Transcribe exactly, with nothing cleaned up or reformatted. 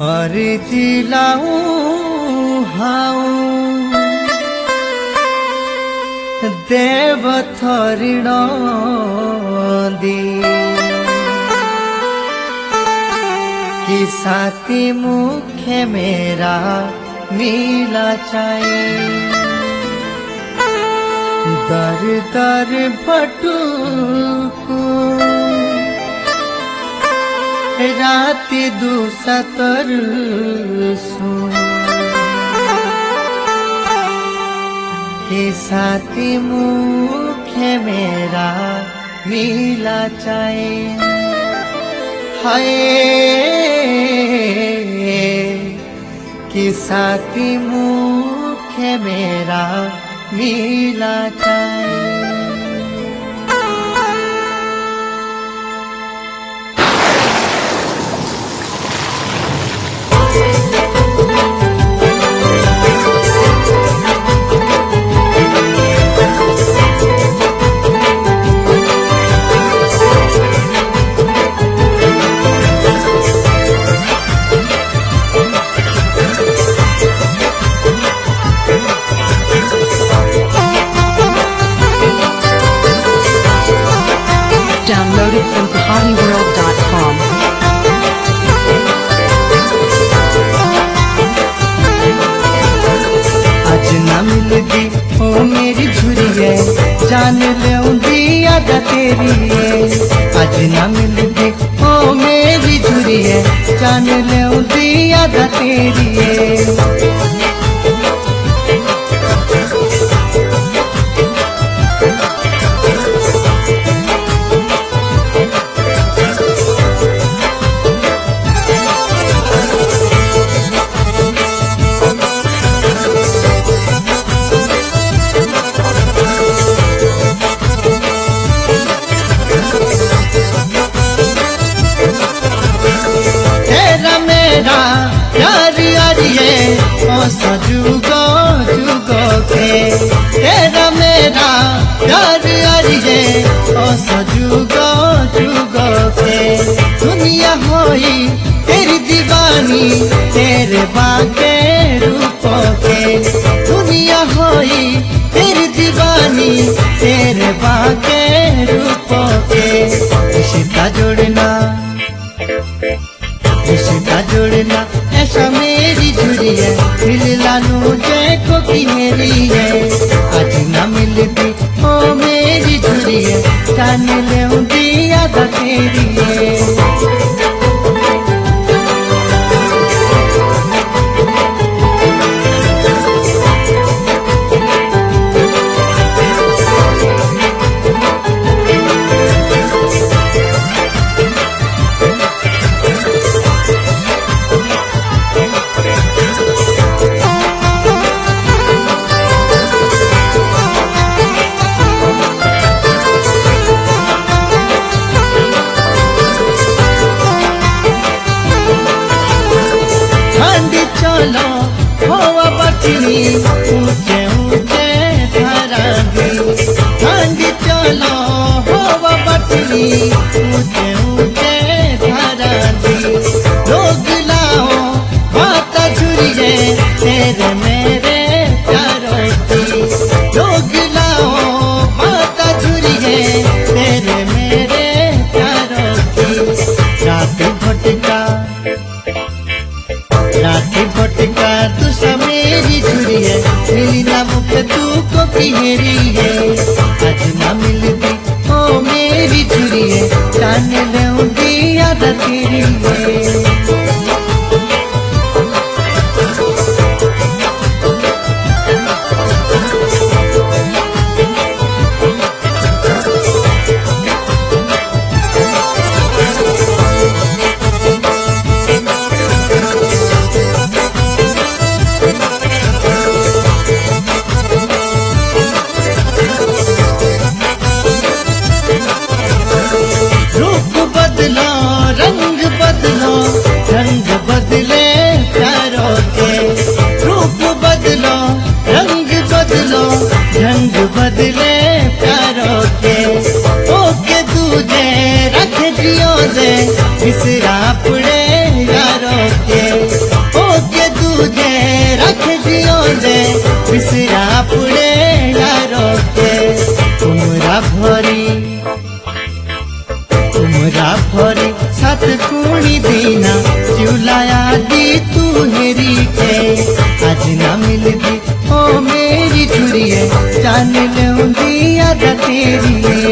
और जिलाऊ हाऊ देव थरिण दी कि साथी मुखे मेरा मिला चाहे दर दर भटुको राति दुसतर सु के साथी मुखे मेरा मिला चाहे हाय कि साथी मुखे मेरा मिला चाहे। Downloaded from Pahani World dot com. आज ना मिलगी ओ मेरी झुरी है जान लूंगी याद तेरी है। आज ना मिलगी ओ मेरी झुरी है जान लूंगी याद तेरी है। यार यारिए ओ सजुगो जुगो के तेरा मेरा यार यारिए ओ सजुगो जुगो के दुनिया होई तेरी दीवानी तेरे बाके रूपों के दुनिया होई तेरी दीवानी तेरे बाके रूपों के रिश्ता जोड़ना रिश्ता जोड़ना ऐसा मेरी झुरी है मिल लानू जय को की मेरी है। आज ना मिलती ओ मेरी झुरी है जान लूंगी याद तेरी है। चलो हवा बचनी ऊंचे ऊंचे धरांगी ठंडी चलो हवा बचनी ऊंचे ऊंचे धरांगी लोग लाओ बात झुरिए तेरे मेरे प्यारों की लोग लाओ बात झुरिए तेरे मेरे प्यारों की रात भटका राती भटका तू समेरी झुरी है मिली ना मुख तू को पिहरी है। आज ना मिलती ओ मेरी झुरी है जान लूंगी याद तेरी है। रंग बदले प्यारों के रूप बदलो रंग बदलो रंग बदले प्यारों के ओके दूजे रख जियो दे बिसरा पड़े यारों के। जियो दे बिसरा पुड़े यारों के तुमरा भरी तुमरा भरी सात कुणी दीना चुलाया दी तू हेरी के आज ना मिलती ओ मेरी चुड़िए जान लूंगी याद तेरी।